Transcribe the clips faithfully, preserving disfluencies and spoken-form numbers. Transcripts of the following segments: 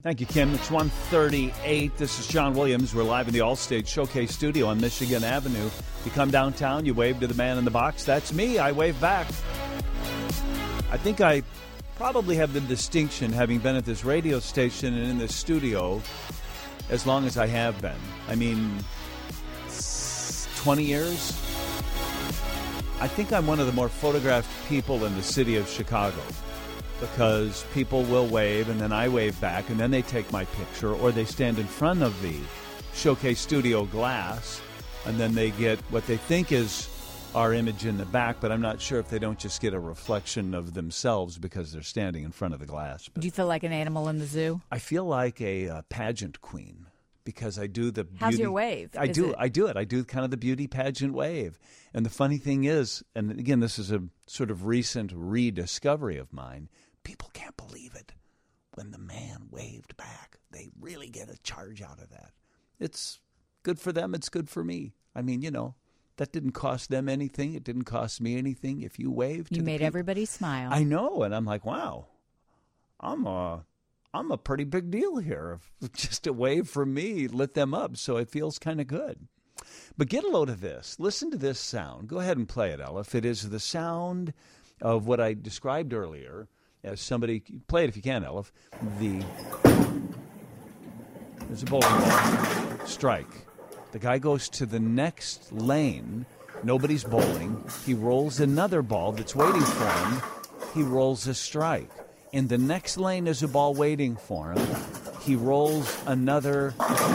Thank you, Kim. It's one thirty-eight. This is John Williams. We're live in the Allstate Showcase studio on Michigan Avenue. You come downtown, you wave to the man in the box. That's me. I wave back. I think I probably have the distinction, having been at this radio station and in this studio as long as I have been. I mean, twenty years? I think I'm one of the more photographed people in the city of Chicago, because people will wave, and then I wave back, and then they take my picture, or they stand in front of the Showcase studio glass, and then they get what they think is our image in the back, but I'm not sure if they don't just get a reflection of themselves because they're standing in front of the glass. But do you feel like an animal in the zoo? I feel like a uh, pageant queen, because I do the beauty. How's your wave? I Is do. it... I do it. I do kind of the beauty pageant wave. And the funny thing is, and again, this is a sort of recent rediscovery of mine, people can't believe it. When the man waved back, they really get a charge out of that. It's good for them. It's good for me. I mean, you know, that didn't cost them anything. It didn't cost me anything. If you waved to You the made people, everybody smile. I know. And I'm like, wow, I'm a, I'm a pretty big deal here. Just a wave from me lit them up. So it feels kind of good. But get a load of this. Listen to this sound. Go ahead and play it, Ella. If it is the sound of what I described earlier, as somebody, play it if you can, Elif. The there's a bowling ball. Strike. The guy goes to the next lane. Nobody's bowling. He rolls another ball that's waiting for him. He rolls a strike. In the next lane is a ball waiting for him. He rolls another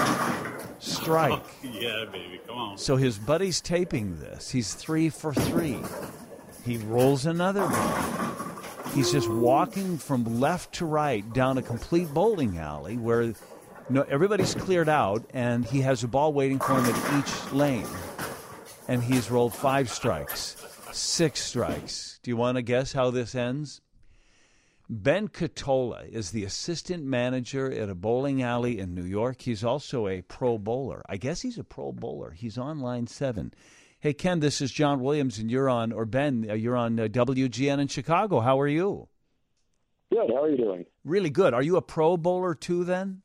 strike. Yeah, baby, come on. So his buddy's taping this. He's three for three. He rolls another ball. He's just walking from left to right down a complete bowling alley where no, everybody's cleared out, and he has a ball waiting for him at each lane. And he's rolled five strikes, six strikes. Do you want to guess how this ends? Ben Catola is the assistant manager at a bowling alley in New York. He's also a pro bowler. I guess he's a pro bowler. He's on line seven. Hey, Ken, this is John Williams, and you're on, or Ben, you're on uh, W G N in Chicago. How are you? Good. How are you doing? Really good. Are you a pro bowler too, then?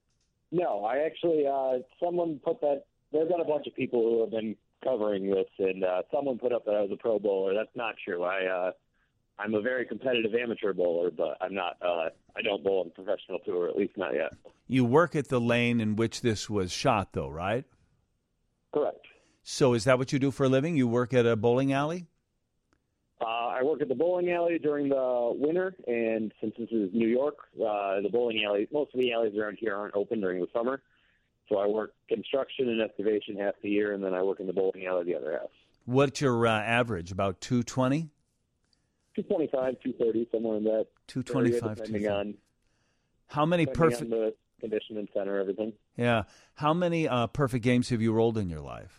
No, I actually, uh, someone put that, there's been a bunch of people who have been covering this, and uh, someone put up that I was a pro bowler. That's not true. I, uh, I'm a very competitive amateur bowler, but I'm not, uh, I don't bowl on professional tour, at least not yet. You work at the lane in which this was shot, though, right? Correct. So is that what you do for a living? You work at a bowling alley? Uh, I work at the bowling alley during the winter, and since this is New York, uh, the bowling alley, most of the alleys around here aren't open during the summer. So I work construction and excavation half the year, and then I work in the bowling alley the other half. What's your uh, average? About two twenty? two twenty-five, two thirty, somewhere in that two twenty-five, area, depending on how many perfect on the condition and center, everything. Yeah. How many uh, perfect games have you rolled in your life?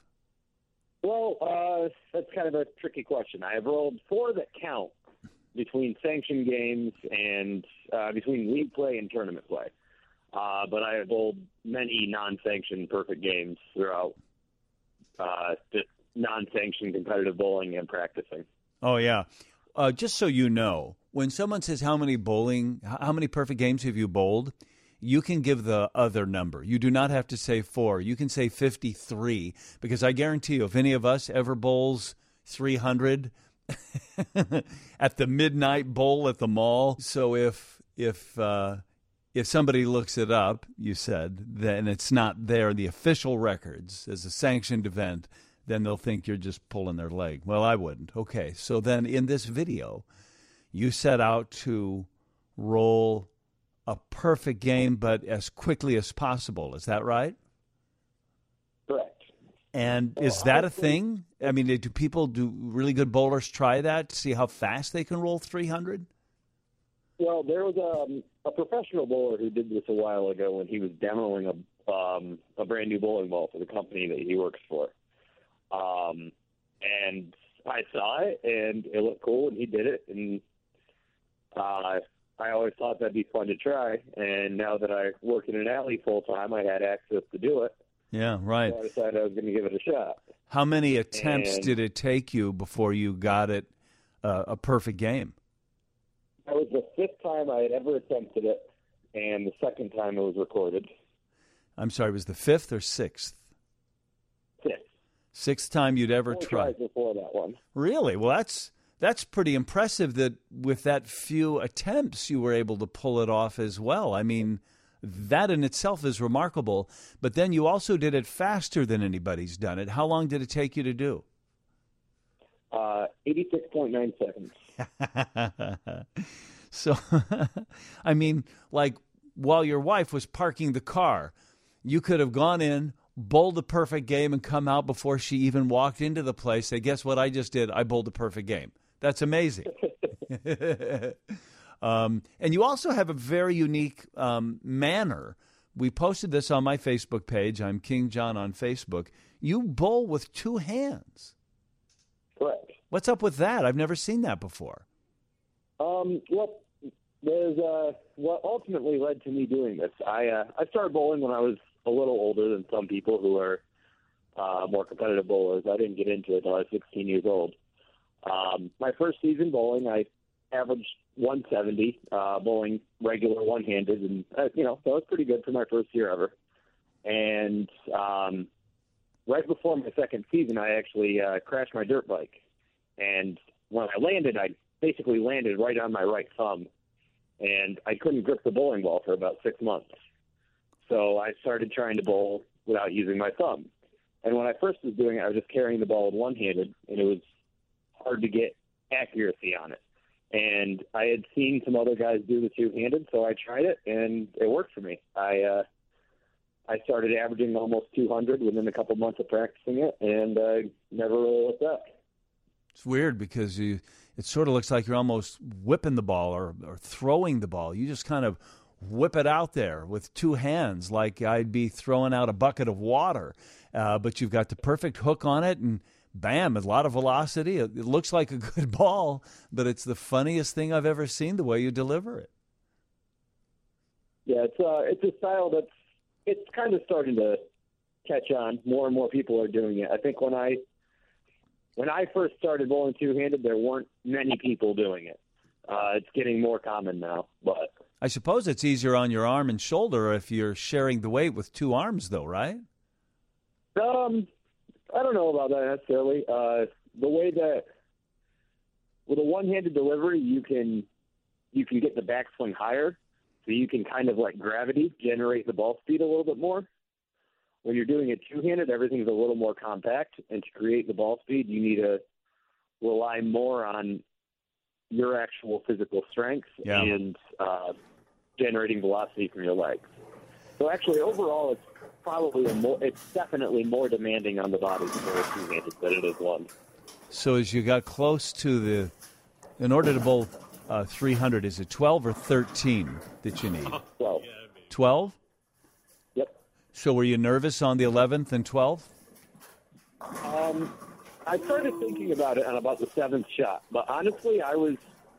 Well, uh, that's kind of a tricky question. I have rolled four that count between sanctioned games and uh, between league play and tournament play. Uh, but I have bowled many non-sanctioned perfect games throughout uh, just non-sanctioned competitive bowling and practicing. Oh, yeah. Uh, just so you know, when someone says how many bowling, how many perfect games have you bowled, you can give the other number. You do not have to say four. You can say fifty-three, because I guarantee you, if any of us ever bowls three hundred at the midnight bowl at the mall, so if if uh, if somebody looks it up, you said, then it's not there in the official records as a sanctioned event, then they'll think you're just pulling their leg. Well, I wouldn't. Okay, so then in this video, you set out to roll a perfect game, but as quickly as possible. Is that right? Correct. And is that a thing? I mean, do people, do really good bowlers try that to see how fast they can roll three hundred? Well, there was a, a professional bowler who did this a while ago when he was demoing a, um, a brand new bowling ball for the company that he works for. Um, and I saw it, and it looked cool, and he did it, and uh, I always thought that'd be fun to try, and now that I work in an alley full-time, I had access to do it. Yeah, right. So I decided I was going to give it a shot. How many attempts and did it take you before you got it uh, a perfect game? That was the fifth time I had ever attempted it, and the second time it was recorded. I'm sorry, was the fifth or sixth? Sixth. Sixth time you'd ever Four tried. tries before that one. Really? Well, that's that's pretty impressive that with that few attempts you were able to pull it off as well. I mean, that in itself is remarkable. But then you also did it faster than anybody's done it. How long did it take you to do? Uh, eighty-six point nine seconds. So, I mean, like while your wife was parking the car, you could have gone in, bowled the perfect game, and come out before she even walked into the place. Say, guess what I just did? I bowled the perfect game. That's amazing. um, and you also have a very unique um, manner. We posted this on my Facebook page. I'm King John on Facebook. You bowl with two hands. Correct. What's up with that? I've never seen that before. Um, well, there's uh, what ultimately led to me doing this. I uh, I started bowling when I was a little older than some people who are uh, more competitive bowlers. I didn't get into it until I was sixteen years old. Um, my first season bowling, I averaged one seventy, uh, bowling regular one-handed, and uh, you know that was pretty good for my first year ever. And um, right before my second season, I actually uh, crashed my dirt bike, and when I landed, I basically landed right on my right thumb, and I couldn't grip the bowling ball for about six months. So I started trying to bowl without using my thumb. And when I first was doing it, I was just carrying the ball one-handed, and it was hard to get accuracy on it. And I had seen some other guys do the two-handed, so I tried it, and it worked for me. I uh, I started averaging almost two hundred within a couple months of practicing it, and I never really looked up. It's weird because you it sort of looks like you're almost whipping the ball or, or throwing the ball. You just kind of whip it out there with two hands like I'd be throwing out a bucket of water. Uh, but you've got the perfect hook on it, and bam, a lot of velocity. It, it looks like a good ball, but it's the funniest thing I've ever seen, the way you deliver it. Yeah, it's uh, it's a style that's it's kind of starting to catch on. More and more people are doing it. I think when I when I first started bowling two-handed, there weren't many people doing it. Uh, it's getting more common now, but I suppose it's easier on your arm and shoulder if you're sharing the weight with two arms, though, right? Um, I don't know about that necessarily. Uh, the way that with a one-handed delivery, you can you can get the backswing higher, so you can kind of like gravity generate the ball speed a little bit more. When you're doing it two-handed, everything's a little more compact, and to create the ball speed, you need to rely more on your actual physical strength yeah. and uh, generating velocity from your legs. So actually, overall, it's probably a more, it's definitely more demanding on the body for a two-handed than it is one. So as you got close to the, in order to bowl uh, three hundred, is it twelve or thirteen that you need? twelve. twelve? Yep. So were you nervous on the eleventh and twelfth? Um, I started thinking about it on about the seventh shot, but honestly, I was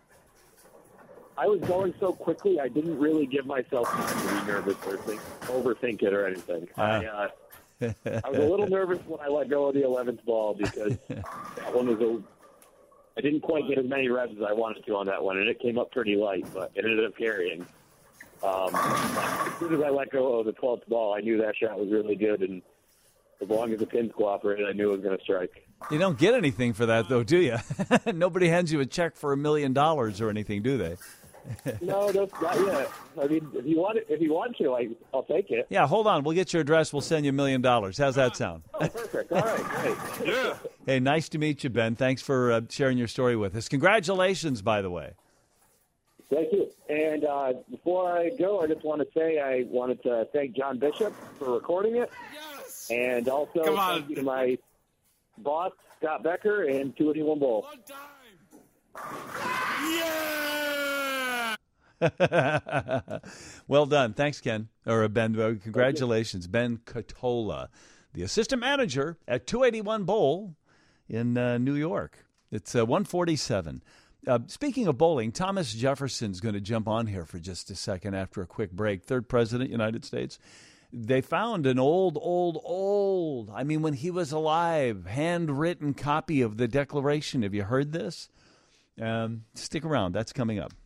I was going so quickly, I didn't really give myself time to be nervous or think, overthink it or anything. Uh. I, uh, I was a little nervous when I let go of the eleventh ball because that one was a. I didn't quite get as many reps as I wanted to on that one, and it came up pretty light, but it ended up carrying. Um, as soon as I let go of the twelfth ball, I knew that shot was really good, and as long as the pins cooperated, I knew it was going to strike. You don't get anything for that, though, do you? Nobody hands you a check for a million dollars or anything, do they? No, that's not yet. I mean, if you want it, if you want to, I, I'll take it. Yeah, hold on. We'll get your address. We'll send you a million dollars. How's that sound? Oh, perfect. All right, great. Yeah. Hey, nice to meet you, Ben. Thanks for uh, sharing your story with us. Congratulations, by the way. Thank you. And uh, before I go, I just want to say I wanted to thank John Bishop for recording it. Yes. And also Come on. thank you to my boss, Scott Becker, and two eighty-one Bowl. One time. Yeah. Well done. Thanks, Ken. Or Ben. Uh, congratulations. Ben Catola, the assistant manager at two eighty-one Bowl in uh, New York. It's uh, one forty-seven. Uh, speaking of bowling, Thomas Jefferson's going to jump on here for just a second after a quick break. Third president, United States. They found an old, old, old, I mean, when he was alive, handwritten copy of the Declaration. Have you heard this? Um, stick around. That's coming up.